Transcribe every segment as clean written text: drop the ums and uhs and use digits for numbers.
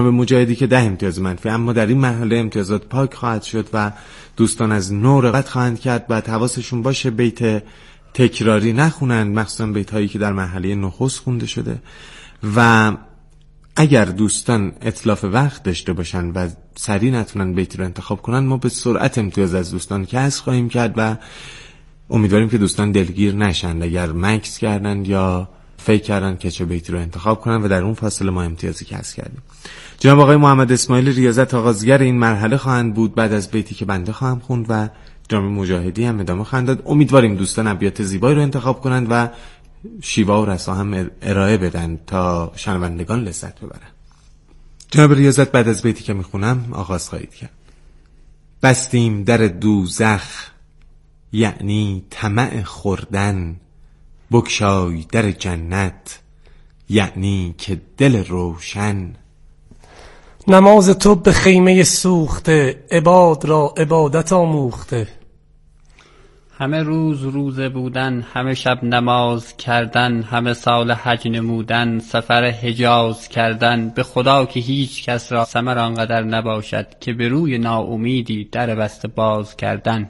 به مجاهدی که 10 امتیاز منفی، اما در این مرحله امتیازات پاک خواهد شد و دوستان از نو رقت خواهند کرد و حواسشون باشه بیت تکراری نخونند، مخصوصا بیت هایی که در مرحله نخست خونده شده. و اگر دوستان اتلاف وقت داشته باشن و سریع نتونن بیت رو انتخاب کنن، ما به سرعت امتیاز از دوستان کسر خواهیم کرد و امیدواریم که دوستان دلگیر نشن اگر مکس کردن یا فکر کردن که چه بیتی رو انتخاب کنن و در اون فاصله ما امتیازی کسر کردیم. جناب آقای محمد اسماعیل ریاضت آغازگر این مرحله خواهند بود بعد از بیتی که بنده خواهم خوند و جناب مجاهدی هم ادامه خواهند داد. امیدواریم دوستان ابیات زیبایی رو انتخاب کنند و شیوا و رسا هم ارائه بدن تا شنوندگان لذت ببرن. جناب ریاضت بعد از بیتی که میخونم آغاز خواهید کرد. بستیم در دوزخ یعنی طمع خوردن، بگشای در جنت یعنی که دل روشن. نماز تو به خیمه سوخته، عباد را عبادت آموخته. همه روز روزه بودن، همه شب نماز کردن، همه سال حج نمودن، سفر حجاز کردن. به خدا که هیچ کس را ثمر آنقدر نباشد که به روی ناامیدی در بسته باز کردن.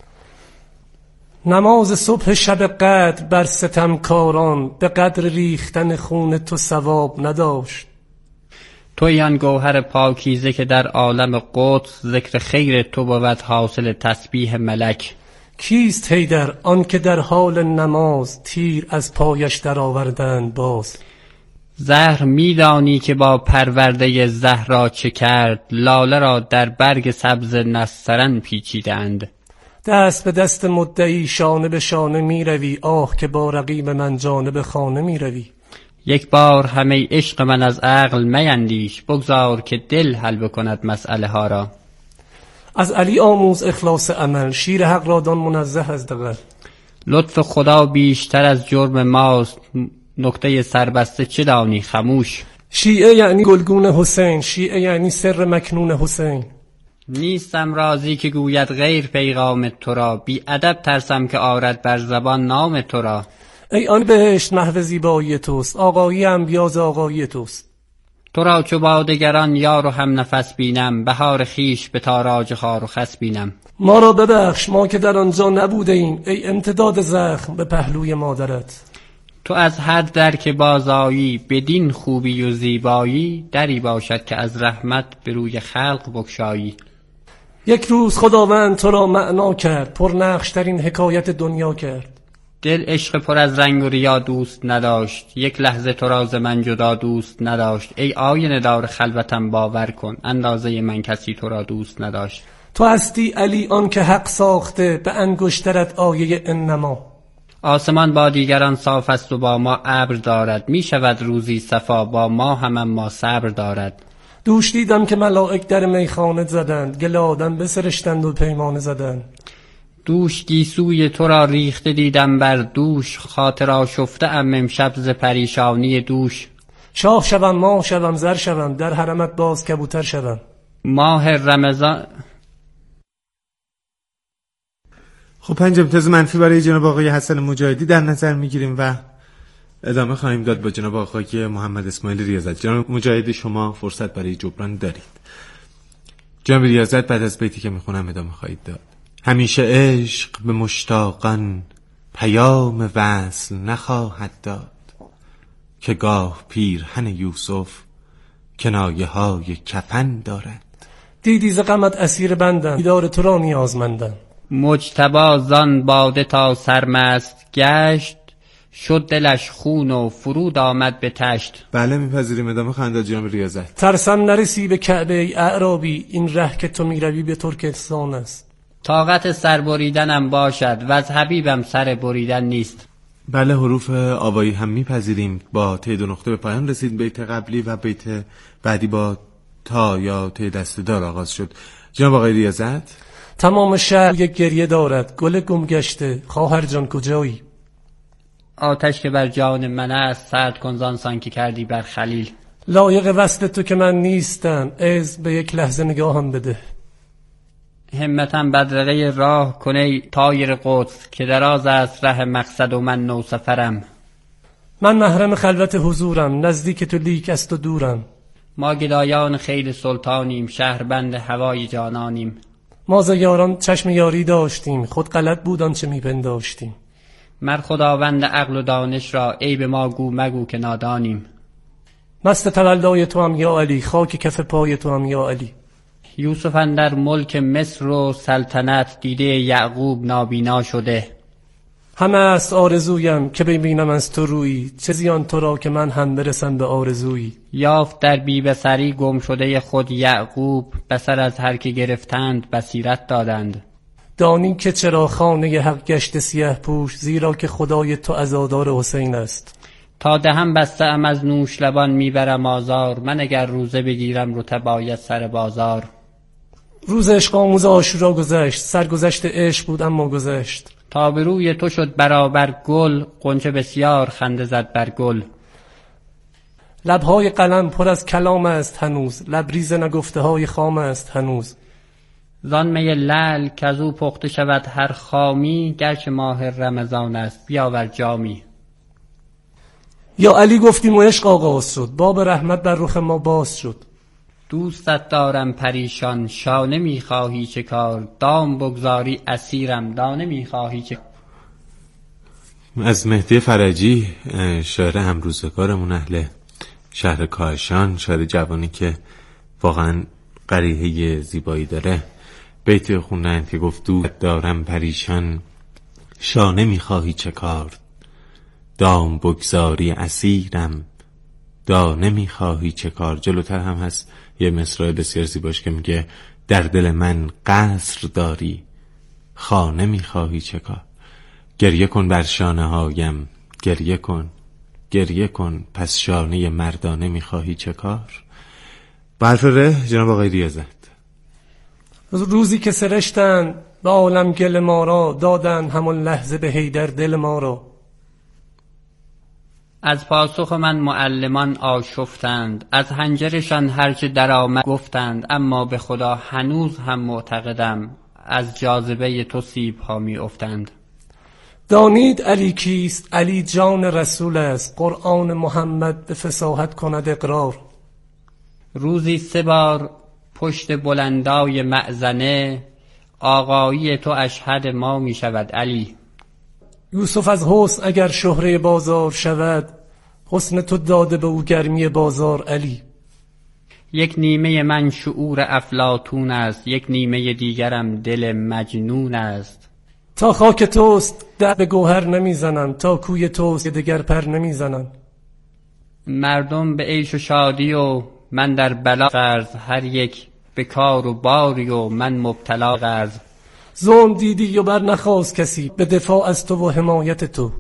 نماز صبح شب قدر بر ستمکاران، به قدر ریختن خون تو ثواب نداشت. توی آن گوهر پاکیزه که در عالم قدس، ذکر خیر تو بود حاصل تسبیح ملک. کیست حیدر آن که در حال نماز، تیر از پایش در آوردند باز. زهر میدانی که با پرورده زهرا چه کرد، لاله را در برگ سبز نسترن پیچیدند. دست به دست مدعی شانه به شانه می روی، آه که با رقیب من جانب خانه می روی. یک بار همه عشق من از عقل میندیش، بگذار که دل حل بکند مسئله ها را. از علی آموز اخلاص عمل، شیر حق را دان منزه از دغل. لطف خدا بیشتر از جرم ماست، نکته سربسته چه دانی خموش. شیعه یعنی گلگون حسین، شیعه یعنی سر مکنون حسین. نیستم راضی که گوید غیر پیغام تو را، بی ادب ترسم که آرد بر زبان نام تو را. ای آن بهشت محو زیبایی توست، آقایی انبیاز آقایی توست. تو را چو با دگران یار و هم نفس بینم، بهار خیش به تاراج خار و خس بینم. ما را ببخش ما که در آنجا نبوده ایم، ای امتداد زخم به پهلوی مادرت. تو از هر در که بازایی، بدین خوبی و زیبایی، دری باشد که از رحمت به روی خلق بگشایی. یک روز خداوند تو را معنا کرد، پر نقش ترین حکایت دنیا کرد. دل عشق پر از رنگ و ریا دوست نداشت، یک لحظه تو را ز من جدا دوست نداشت. ای آینه دار خلوتم باور کن، اندازه من کسی تو را دوست نداشت. تو هستی علی آن که حق ساخته، به انگشترت آیه انما. آسمان با دیگران صاف است و با ما ابر دارد، می شود روزی صفا با ما هم اما صبر دارد. دوش دیدم که ملائک در میخانه زدند، گل آدم بسرشتند و پیمانه زدند. دوش گیسوی تو را ریخته دیدم بر دوش، خاطر آشفته ام امشب ز پریشانی دوش. شاه شوم ماه شوم زر شوم، در حرمت باز کبوتر شوم. ماه رمضان. خب 5 امتیاز منفی برای جناب آقای حسن مجاهدی در نظر میگیریم و ادامه خواهیم داد با جناب آقای محمد اسماعیل ریاضت. جناب مجاهدی شما فرصت برای جبران دارید. جناب ریاضت بعد از بیتی که میخونم ادامه خواهید داد. همیشه عشق به مشتاقان پیام وصل نخواهد داد، که گاه پیرهن یوسف کنایه های کفن دارد. دیدی ز غمت اسیر بندم، دیدار تو را نیازمندم. مجتبی زان باده تا سرمست گشت، شد دلش خون و فرود آمد به تشت. بله میپذیریم. ادامه خواهند داد جناب ریاضت. ترسم نرسی به کعبه ای اعرابی، این ره که تو میروی به ترکستان است. طاقت سر بریدنم باشد و از حبیبم سر بریدن نیست. بله حروف آوایی هم میپذیریم. با ته 2 نقطه به پایان رسید بیت قبلی و بیت بعدی با تا یا ته دسته‌دار آغاز شد. جناب آقای ریاضت. تمام شهر یک گریه دارد، گل گم گشته خواهر جان کجایی؟ آتش که بر جان من است، سرد کن زان سان که کردی بر خلیل. لایق وصل تو که من نیستم، عز به یک لحظه نگاهم بده. همتم بدرقه راه کنه طایر قدس، که دراز است ره مقصد و من نو سفرم. من محرم خلوت حضورم، نزدیک تو لیک است و دورم. ما گدایان خیل سلطانیم، شهربند هوای جانانیم. ما ز یاران چشم یاری داشتیم، خود غلط بود آنچه میپنداشتیم. مر خداوند عقل و دانش را، عیب ما گو مگو که نادانیم. مست تولای تو هم یا علی، خاک کف پای تو هم یا علی. یوسف اندر ملک مصر و سلطنت، دیده یعقوب نابینا شده. همه است آرزویم که ببینم از تو رویی، چه زیان تو را که من هم برسم به آرزویی. یافت در بی بصری گم شده خود یعقوب، بصر از هر که گرفتند بصیرت دادند. دانی که چرا خانه حق گشت سیه پوش، زیرا که خدای تو عزادار حسین است. تا دهم بسته ام از نوش لبان میبرم آزار، من اگر روزه بگیرم رطب آید سر بازار. روز عشق آموز عاشورا گذشت، سرگذشت عشق بود اما گذشت. تا به روی تو شد برابر گل، غنچه بسیار خنده زد بر گل. لبهای قلم پر از کلام است هنوز، لبریز نگفته های خام است هنوز. زان می لعل کزو پخته شود هر خامی، گرچه ماه رمضان است بیاور جامی. یا علی گفتیم و عشق آغاز شد، باب رحمت بر رخ ما باز شد. دوستت دارم پریشان، شانه میخواهی چه کار؟ دام بگذاری اسیرم، دانه میخواهی چه؟ از مهدی فرجی، شاعر همروزگارمون، اهل شهر کاشان، شاعر جوانی که واقعا قریحه زیبایی داره، بیت خوندن که گفت دوست دارم پریشان، شانه میخواهی چه کار؟ دام بگذاری اسیرم، دانه میخواهی چه کار؟ جلوتر هم هست یه مصرع بسیار زیباش که میگه در دل من قصر داری، خانه میخواهی چه کار؟ گریه کن بر شانه هایم، گریه کن، گریه کن، پس شانه مردانه میخواهی چه کار؟ برف ره جناب آقای ریاضت. روزی که سرشتن به عالم گل ما را، دادن همون لحظه به حیدر دل ما را. از پاسخ من معلمان آشفتند، از حنجرشان هرچه در آمد گفتند. اما به خدا هنوز هم معتقدم، از جاذبه تو سیب ها می افتند. دانید علی کیست؟ علی جان رسول است، قرآن محمد به فصاحت کند اقرار. روزی 3 بار پشت بلندای مأذنه، آقایی تو اشهد ما می شود علی. یوسف از حسن اگر شهره بازار شود، حسن تو داده به او گرمی بازار علی. یک نیمه من شعور افلاطون است، یک نیمه دیگرم دل مجنون است. تا خاک توست در به گوهر نمیزنن، تا کوی توست دگر پر نمیزنن. مردم به عیش و شادی و من در بلا غرض، هر یک به کار و باری و من مبتلا غرض. ظلم دیدی و بر نخواست کسی، به دفاع از تو و حمایت تو.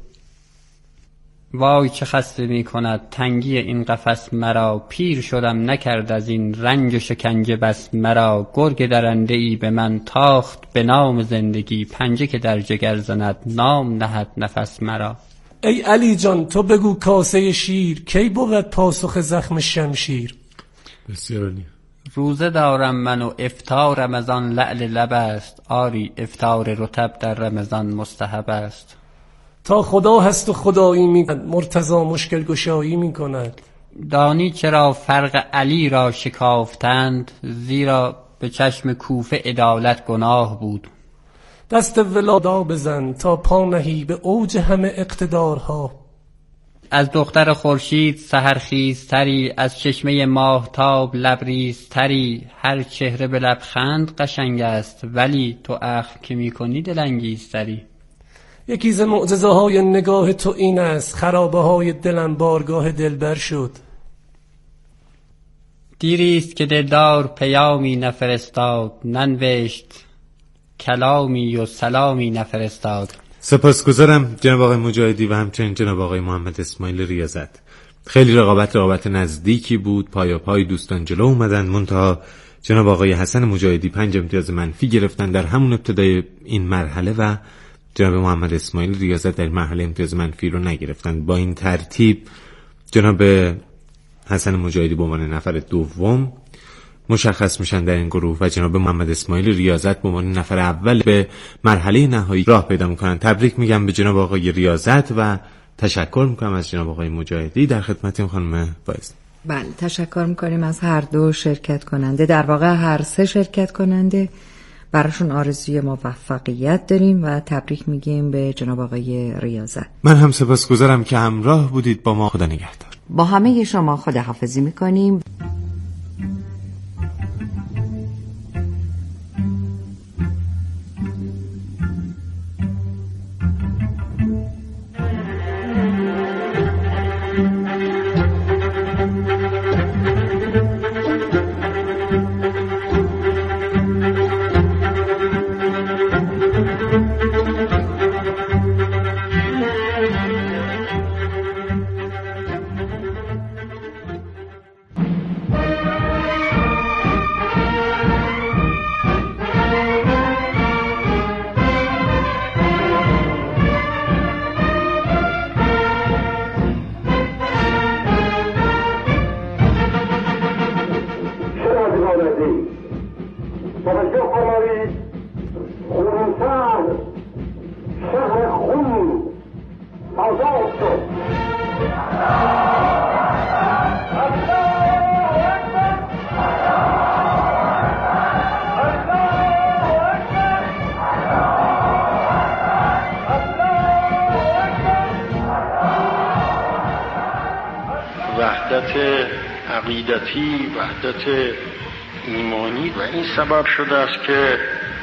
وای چه خسته می کند تنگی این قفس مرا، پیر شدم نکرد از این رنج و شکنجه بس مرا. گرگ درنده ای به من تاخت به نام زندگی، پنجه که در جگر زند نام نهد نفس مرا. ای علی جان تو بگو کاسه شیر، کی بود پاسخ زخم شمشیر. بسیار عالی. روزه دارم من و افطار رمضان لعل لب است، آری افطار رطب در رمضان مستحب است. تا خدا هست و خدایی می کند، مرتضی مشکل گشایی می کند. دانی چرا فرق علی را شکافتند؟ زیرا به چشم کوفه عدالت گناه بود. دست ولادا بزن تا پا نهی به اوج همه اقتدارها. از دختر خورشید سحرخیزتری، از چشمه ماهتاب لبریزتری. هر چهره به لبخند قشنگ است، ولی تو اخم که می کنی دلانگیزتری. یکی ز معجزه های نگاه تو این است، خرابه های دلم بارگاه دلبر شد. دیریست که دلدار پیامی نفرستاد، ننوشت کلامی و سلامی نفرستاد. سپاسگزارم جناب آقای مجاهدی و همچنین جناب آقای محمد اسماعیل ریاضت. خیلی رقابت نزدیکی بود، پای دوستان جلو اومدن، منتها جناب آقای حسن مجاهدی 5 امتیاز منفی گرفتن در همون ابتدای این مرحله و جناب محمد اسماعیل ریاضت در مرحله امتیاز منفی رو نگرفتن. با این ترتیب جناب حسن مجاهدی به عنوان نفر دوم مشخص میشن در این گروه و جناب محمد اسماعیل ریاضت به عنوان نفر اول به مرحله نهایی راه پیدا میکنن. تبریک میگم به جناب آقای ریاضت و تشکر میکنم از جناب آقای مجاهدی. در خدمت خانم فایز. بله، تشکر میکنیم از هر دو شرکت کننده، در واقع هر سه شرکت کننده. براشون آرزوی موفقیت داریم و تبریک میگیم به جناب آقای ریاضت. من هم سپاسگزارم که همراه بودید با ما. خدا نگهدار. با همه شما خداحافظی میکنیم. توجه فرمایید، خرمشهر شهر خون آزاد شد. وحدت عقیدتی، وحدت ایمانی، و این سبب شده است که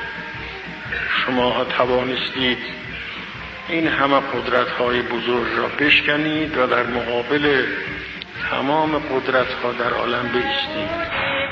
شما توانستید این همه قدرت‌های بزرگ را بشکنید و در مقابل تمام قدرت‌ها در عالم بایستید.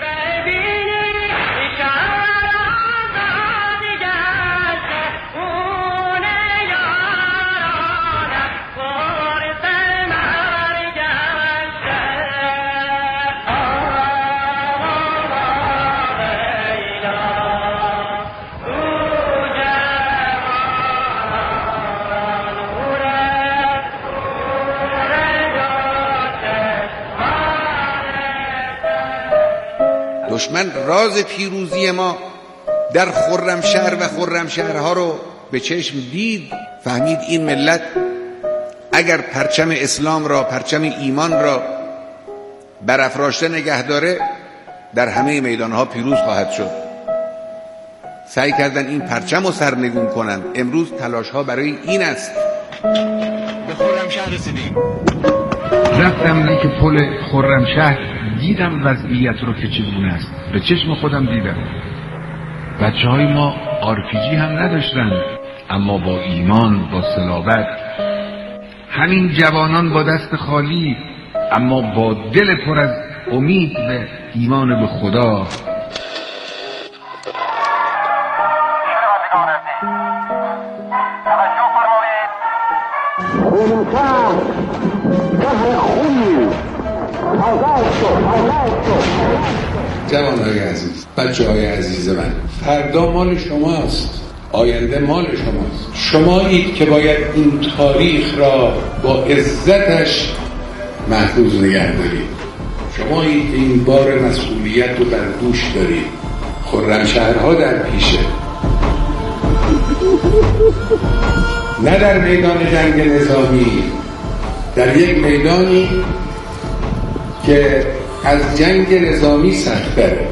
دشمن راز پیروزی ما در خرمشهر و خرمشهرها رو به چشم دید، فهمید این ملت اگر پرچم اسلام را، پرچم ایمان را برافراشته نگه داره، در همه میدانها پیروز خواهد شد. سعی کردن این پرچم رو سرنگون کنند. امروز تلاش ها برای این است. به خرمشهر رسیدیم. رفتم نزدیک پل خرمشهر، دیدم وضعیت رو که چگونه است. به چشم خودم دیدم. بچه‌های ما آرپیجی هم نداشتن، اما با ایمان، با صلابت. همین جوانان با دست خالی، اما با دل پر از امید به ایمان به خدا. جوانهای عزیز، بچه‌های عزیز من، فردا مال شماست، آینده مال شماست. شمایید که باید این تاریخ را با عزتش محفوظ نگه دارید. شمایید که این بار مسئولیت رو بر دوش دارید. خرمشهرها در پیشه، نه در میدان جنگ نظامی، در یک میدانی که از جنگ نظامی سخت‌تره.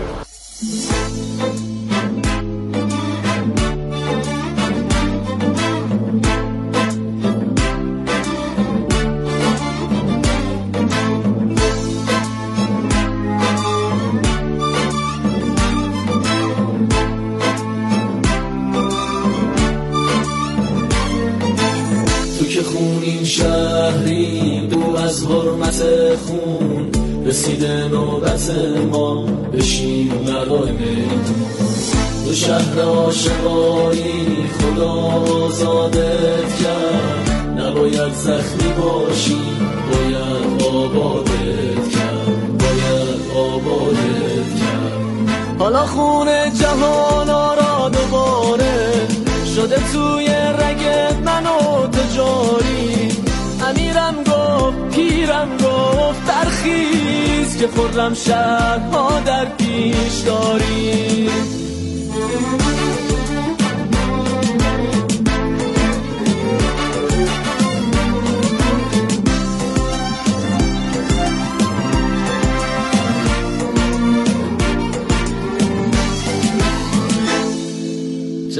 تو که خونین شهری، دو از حرمت خون، رسیده نوبت ما بشیم نوای میدون. تو شهر عاشقایی خدا آزادت کرد، نباید زخمی باشی، باید آبادت کرد، باید آبادت کرد. حالا خون جهانا را دوباره شده توی رگت من و تجاری. امیرم گفت، پیرم گفت، برخیز که خرمشهرها در پیش داری.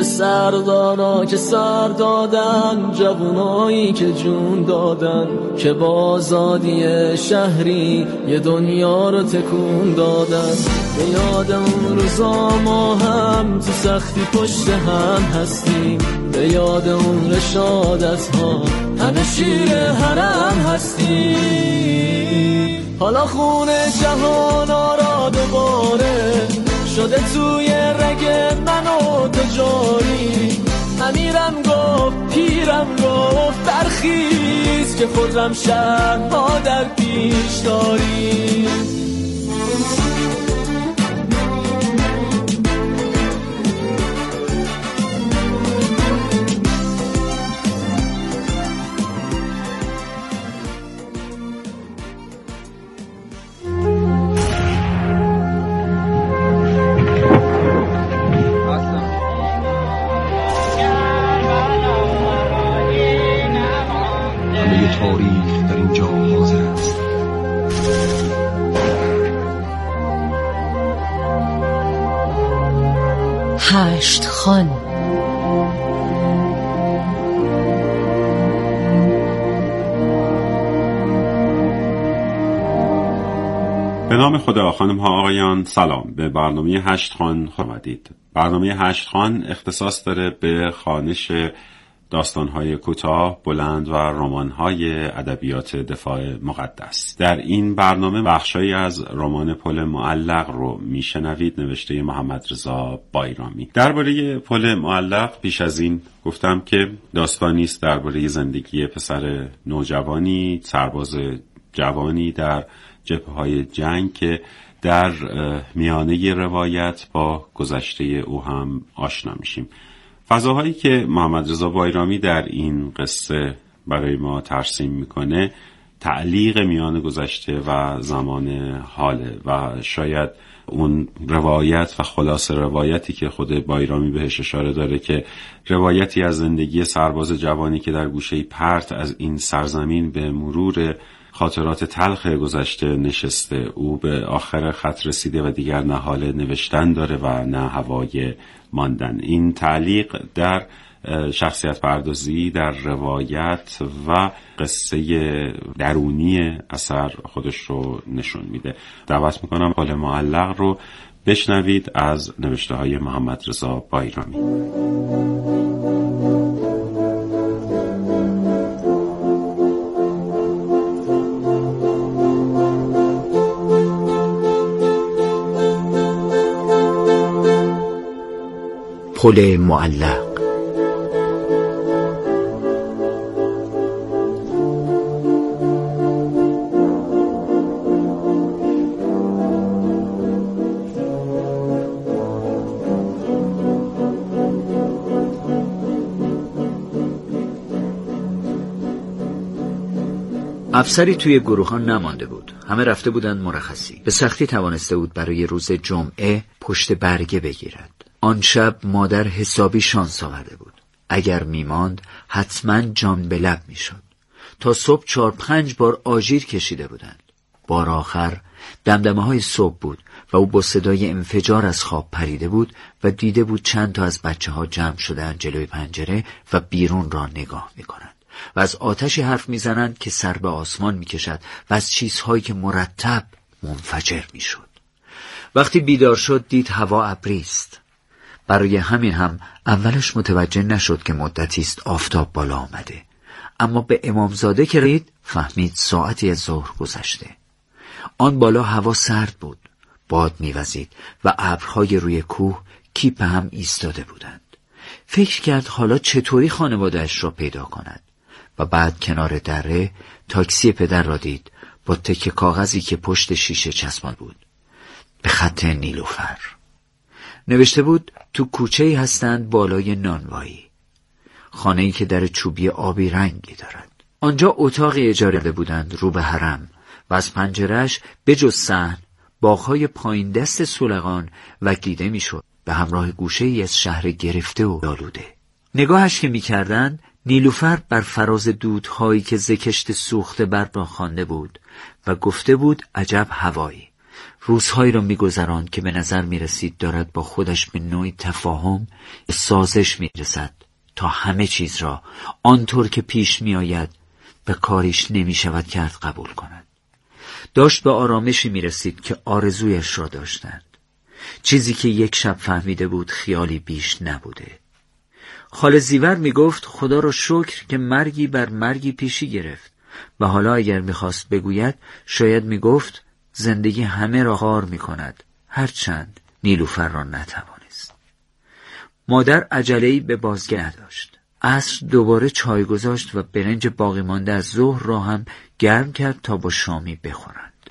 سردارا که سر دادن، جوانایی که جون دادن، که با آزادی شهری یه دنیا رو تکون دادن. به یاد اون روزا ما هم تو سختی پشت هم هستیم، به یاد اون رشادت ها همه شیر حرم هستیم. حالا خون جهان را دوباره شده توی رگ من و تو جاری. امیرم گفت پیرم گفت برخیز که خودم شهر ما در پیش داری. تاریخ در اینجا حاضر است. هشت خان. به نام خدا. خانم ها آقایان سلام، به برنامه هشت خان خوش آمدید. برنامه هشت خان اختصاص داره به خوانش داستان‌های کوتاه، بلند و رمان‌های ادبیات دفاع مقدس. در این برنامه بخشایی از رمان پل معلق رو میشنوید، نوشته محمد رضا بایرامی. درباره پل معلق پیش از این گفتم که داستانی است درباره زندگی پسر نوجوانی، سرباز جوانی در جبهه‌های جنگ که در میانه روایت با گذشته او هم آشنا میشیم. فضاهایی که محمد رضا بایرامی در این قصه برای ما ترسیم میکنه تعلیق میان گذشته و زمان حاله و شاید اون روایت و خلاص روایتی که خود بایرامی بهش اشاره داره که روایتی از زندگی سرباز جوانی که در گوشه پرت از این سرزمین به مرور خاطرات تلخ گذشته نشسته، او به آخر خط رسیده و دیگر نه حال نوشتن داره و نه هوای ماندن. این تعلیق در شخصیت پردازی، در روایت و قصه درونی اثر خودش رو نشون میده. دعوت میکنم پل معلق رو بشنوید از نوشته های محمد رضا بایرامی. پل معلق. افسری توی گروهان نمانده بود. همه رفته بودند مرخصی. به سختی توانسته بود برای روز جمعه پشت برگه بگیرد. آن شب مادر حسابی شانس آورده بود. اگر میماند حتما جان به لب میشد. تا صبح 4-5 بار آژیر کشیده بودند. بار آخر دمدمه‌های صبح بود و او با صدای انفجار از خواب پریده بود و دیده بود چند تا از بچه‌ها جمع شدند جلوی پنجره و بیرون را نگاه میکنند و از آتشی حرف میزنند که سر به آسمان میکشد و از چیزهایی که مرتب منفجر میشد. وقتی بیدار شد دید هوا ابری است. برای همین هم اولش متوجه نشد که مدتی است آفتاب بالا آمده، اما به امامزاده که رسید فهمید ساعتی از ظهر گذشته. آن بالا هوا سرد بود، باد میوزید و ابرهای روی کوه کیپ هم ایستاده بودند. فکر کرد حالا چطوری خانواده‌اش را پیدا کند و بعد کنار دره تاکسی پدر را دید با تکه کاغذی که پشت شیشه چسبان بود به خط نیلوفر. نوشته بود تو کوچه‌ای هستند بالای نانوایی، خانه‌ای که در چوبی آبی رنگی دارد. آنجا اتاقی اجاره کرده بودند رو به حرم و از پنجره‌اش بجز صحن باغ‌های پایین دست سولغان و دیده میشد به همراه گوشه‌ای از شهر گرفته و آلوده. نگاهش که می‌کردند نیلوفر بر فراز دودهایی که ز کشت سوخته بر را خوانده بود و گفته بود عجب هوایی. روزهایی را می‌گذراند که به نظر می‌رسید دارد با خودش به نوعی تفاهم، سازش می‌رسد تا همه چیز را آنطور که پیش می‌آید به کاریش نمی‌شود کرد قبول کند. داشت به آرامشی می‌رسید که آرزویش را داشتند. چیزی که یک شب فهمیده بود خیالی بیش نبوده. خاله زیور میگفت خدا را شکر که مرگی بر مرگی پیشی گرفت و حالا اگر میخواست بگوید شاید میگفت زندگی همه را خار میکند هرچند نیلوفر را نتوانست. مادر عجله‌ای به بازگشت نداشت. عصر دوباره چای گذاشت و برنج باقی مانده از ظهر را هم گرم کرد تا با شامی بخورند.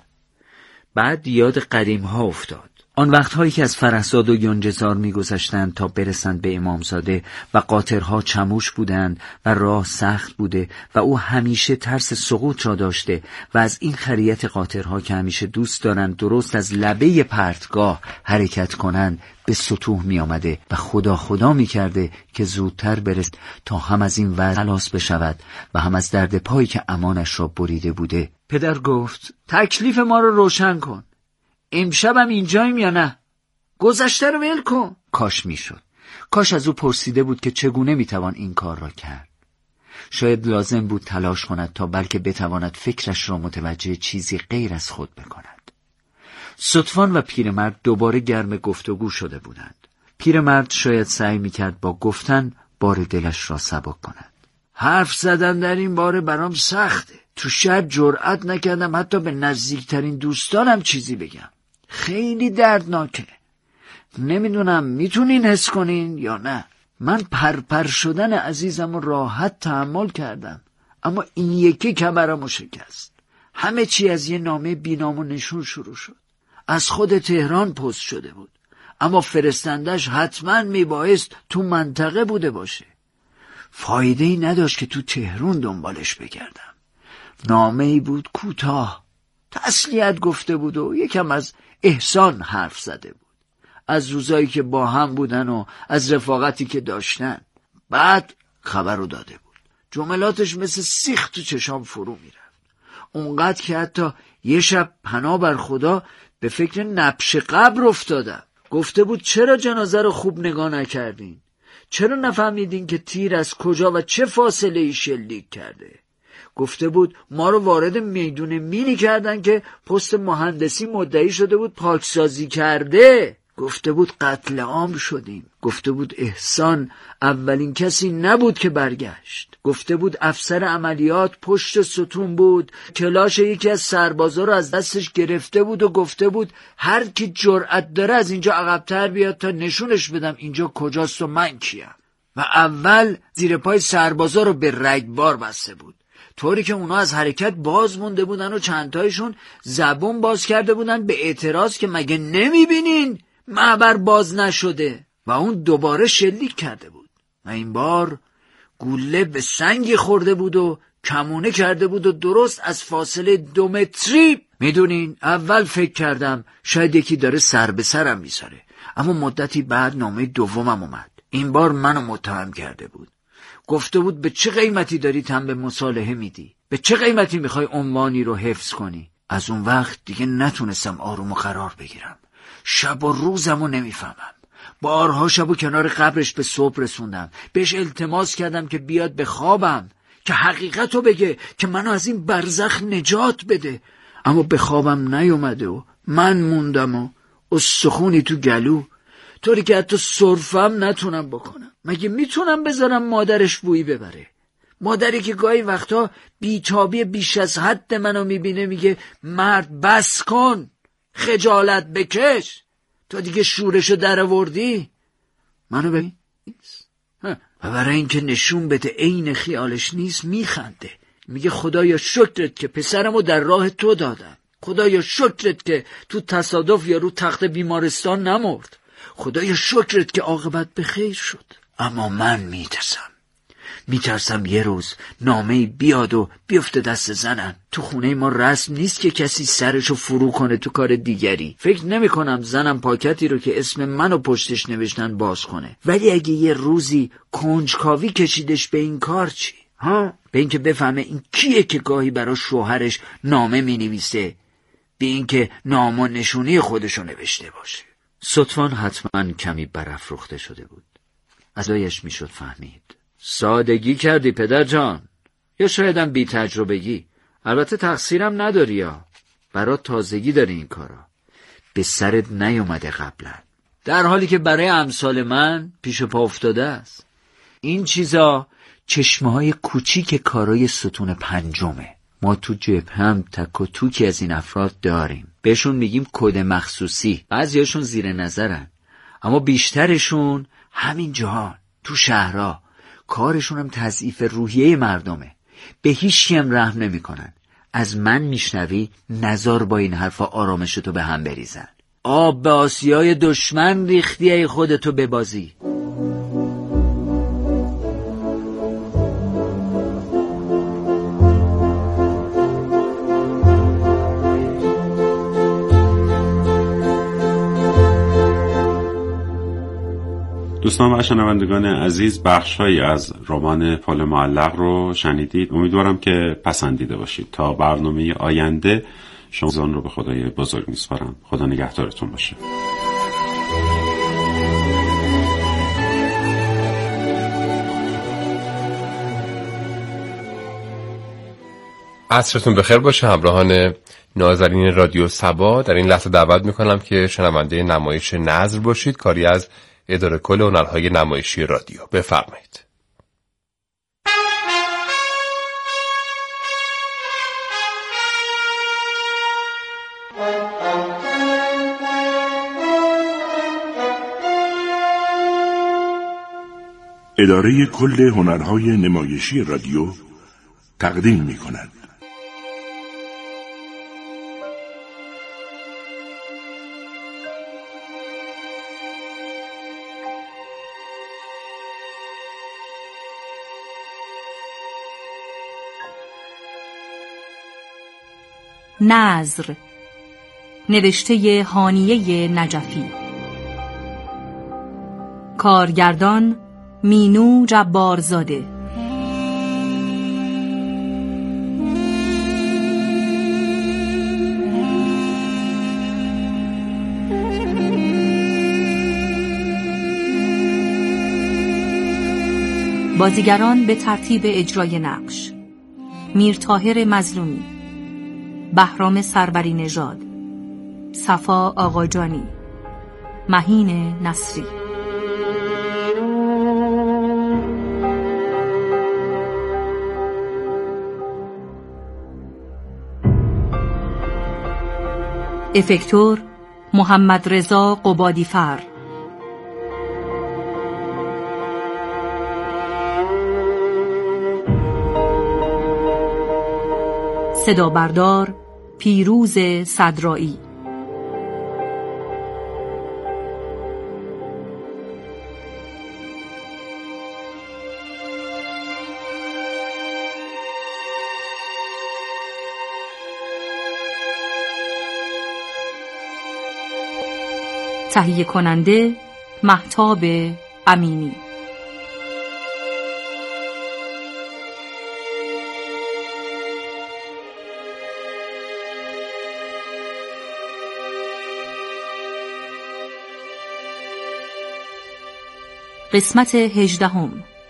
بعد یاد قدیم ها افتاد. آن وقتهایی که از فرهزاد و یونجزار می‌گذشتند تا برسند به امامزاده و قاطرها چموش بودند و راه سخت بوده و او همیشه ترس سقوط را داشته و از این خریت قاطرها که همیشه دوست دارند درست از لبه پرتگاه حرکت کنند به سطوح می آمده و خدا می کرده که زودتر برسد تا هم از این وضع خلاص بشود و هم از درد پایی که امانش را بریده بوده. پدر گفت تکلیف ما رو روشن کن. امشبم اینجاییم یا نه؟ گذشته رو ول کن. کاش میشد. کاش از او پرسیده بود که چگونه میتوان این کار را کرد. شاید لازم بود تلاش کند تا بلکه بتواند فکرش را متوجه چیزی غیر از خود بکند. ستوان و پیرمرد دوباره گرم گفتگو شده بودند. پیرمرد شاید سعی میکرد با گفتن بار دلش را سبک کند. حرف زدن در این باره برام سخته. تو شب جرأت نکردم حتی به نزدیکترین دوستانم چیزی بگم. خیلی دردناکه. نمیدونم میتونین حس کنین یا نه. من پرپر شدن عزیزم رو راحت تحمل کردم، اما این یکی کمرمو شکست. همه چی از یه نامه بینام و نشون شروع شد. از خود تهران پست شده بود، اما فرستندش حتما میبایست تو منطقه بوده باشه. فایده‌ای نداشت که تو تهران دنبالش بگردم. نامه‌ای بود کوتاه، تسلیت گفته بود و یکم از احسان حرف زده بود، از روزایی که با هم بودن و از رفاقتی که داشتن. بعد خبر رو داده بود. جملاتش مثل سیخ تو چشام فرو میرفت، اونقدر که حتی یه شب پناه بر خدا به فکر نبش قبر افتادم. گفته بود چرا جنازه رو خوب نگاه نکردین؟ چرا نفهمیدین که تیر از کجا و چه فاصله ای شلیک کرده؟ گفته بود ما رو وارد میدون مینی کردن که پست مهندسی مدعی شده بود پاکسازی کرده. گفته بود قتل عام شدیم. گفته بود احسان اولین کسی نبود که برگشت. گفته بود افسر عملیات پشت ستون بود، کلاش یکی از سربازا رو از دستش گرفته بود و گفته بود هر کی جرأت داره از اینجا عقب‌تر بیاد تا نشونش بدم اینجا کجاست و من کیم. و اول زیر پای سربازا رو به رگبار بسته بود، طوری که اونا از حرکت باز مونده بودن و چندتایشون زبون باز کرده بودن به اعتراض که مگه نمیبینین معبر باز نشده. و اون دوباره شلیک کرده بود و این بار گوله به سنگی خورده بود و کمونه کرده بود و درست از فاصله 2 متری. میدونین اول فکر کردم شاید یکی داره سر به سرم میذاره، اما مدتی بعد نامه دومم اومد. این بار منو متهم کرده بود. گفته بود به چه قیمتی داری تن به مصالحه میدی؟ به چه قیمتی میخوای عنوانی رو حفظ کنی؟ از اون وقت دیگه نتونستم آروم و قرار بگیرم. شب و روزمو نمیفهمم. بارها شبو کنار قبرش به صبح رسوندم. بهش التماس کردم که بیاد به خوابم، که حقیقتو بگه، که منو از این برزخ نجات بده. اما به خوابم نیومده و من موندم و استخونی تو گلو، طوری که حتی سرفم نتونم بکنم. مگه میتونم بذارم مادرش بویی ببره؟ مادری که گاهی وقتا بیتابی بیش از حد منو میبینه میگه مرد بس کن، خجالت بکش، تو دیگه شورشو در آوردی. منو ببین و برای اینکه نشون بده عین خیالش نیست میخنده، میگه خدایا شکرت که پسرمو در راه تو دادم، خدایا شکرت که تو تصادف یا رو تخت بیمارستان نمرد، خدایا شکرت که عاقبت به خیر شد. اما من میترسم یه روز نامه‌ای بیاد و بیفته دست زنم. تو خونه ما رسم نیست که کسی سرشو فرو کنه تو کار دیگری. فکر نمی کنم زنم پاکتی رو که اسم منو پشتش نوشتن باز کنه. ولی اگه یه روزی کنجکاوی کشیدش به این کار چی؟ به این که بفهمه این کیه که گاهی برای شوهرش نامه می نویسه، بی اینکه نام و نشونی خودشو نوشته باشه. ستوان حتما کمی برافروخته شده بود. از لایش میشد فهمید. سادگی کردی پدر جان، یا شایدم بی تجربگی. البته تقصیرم نداری، یا برات تازگی داری این کارا، به سرت نیومده قبلا، در حالی که برای امثال من پیش پا افتاده است. این چیزا چشمه‌های کوچیک کارای ستون پنجمه. ما تو جبهه تک و توکی از این افراد داریم، بهشون میگیم کد مخصوصی. بعضیاشون زیر نظرن، اما بیشترشون همین جهان تو شهرها. کارشون هم تضعیف روحیه مردمه، به هیچکی هم رحم نمیکنن. از من میشنوی نزار با این حرفا آرامشتو به هم بریزن. آب به آسیای دشمن ریختی، ای خودتو ببازی. دوستان و شنوندگان عزیز، بخش‌هایی از رمان پل معلق رو شنیدید. امیدوارم که پسندیده باشید. تا برنامه آینده شما رو به خدای بزرگ میسپارم. خدا نگهدارتون باشه. عصرتون بخیر باشه همراهان نازنین رادیو صبا. در این لحظه دعوت میکنم که شنونده نمایش نظر باشید، کاری از اداره کل هنرهای نمایشی رادیو. بفرمایید. اداره کل هنرهای نمایشی رادیو تقدیم می‌کند. نظر، نوشته هانیه نجفی، کارگردان مینو جبارزاده، بازیگران به ترتیب اجرای نقش: میرطاهر مظلومی، بهرام سروری نژاد، صفا آقاجانی، مهین نصری. افکتور محمد رضا قبادیفر. صدا بردار پیروز صدرایی. تهیه کننده مهتاب امینی. قسمت 18.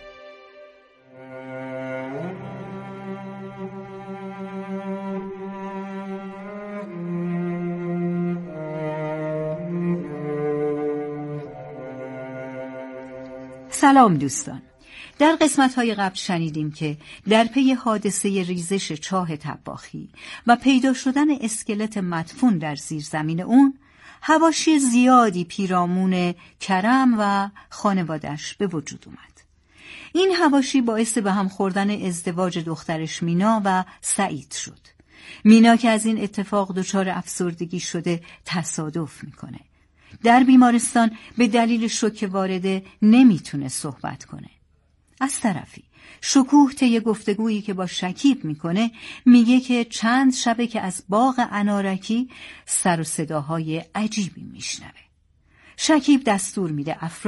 سلام دوستان. در قسمت‌های قبل شنیدیم که در پی حادثه ریزش چاه طباخی و پیدا شدن اسکلت مدفون در زیرزمین اون، حواشی زیادی پیرامون کرم و خانوادش به وجود اومد. این حواشی باعث به هم خوردن ازدواج دخترش مینا و سعید شد. مینا که از این اتفاق دچار افسردگی شده تصادف میکنه. در بیمارستان به دلیل شوک وارده نمیتونه صحبت کنه. از طرفی شکوه طی گفتگویی که با شکیب میکنه میگه که چند شبه که از باغ انارکی سر و صداهای عجیبی میشنوه. شکیب دستور میده افراد